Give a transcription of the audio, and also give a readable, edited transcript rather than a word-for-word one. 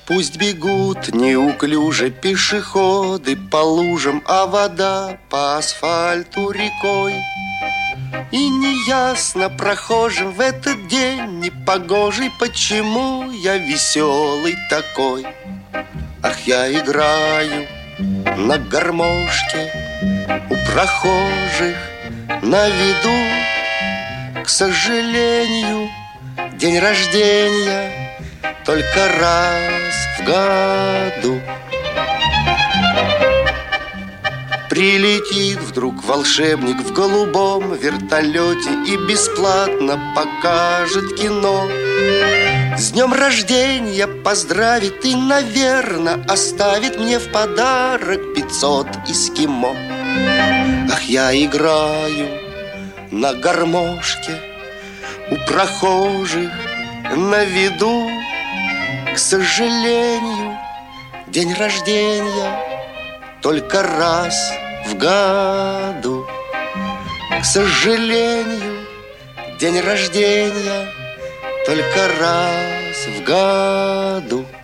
Пусть бегут неуклюже пешеходы по лужам, а вода по асфальту рекой. И неясно прохожим в этот день непогожий, почему я веселый такой. Ах, я играю на гармошке у прохожих на виду. К сожалению, день рождения только раз в году. Прилетит вдруг волшебник в голубом вертолете и бесплатно покажет кино. С днем рождения поздравит и, наверно, оставит мне в подарок 500 эскимо. Ах, я играю на гармошке у прохожих на виду. К сожалению, день рождения только раз в году. К сожалению, день рождения только раз в году.